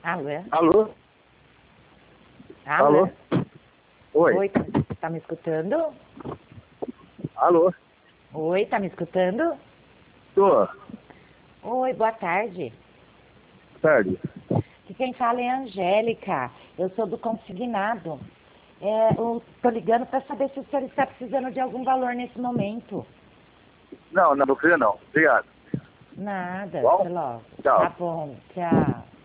Alô? Alô? Alô? Alô? Oi. Oi, tá me escutando? Alô? Oi, tá me escutando? Tô. Oi, boa tarde. Tarde. Que quem fala é a Angélica. Eu sou do consignado. Eu tô ligando para saber se o senhor está precisando de algum valor nesse momento. Não precisa não. Obrigado. Nada, Bom? até logo. Tchau. Tá bom, tchau.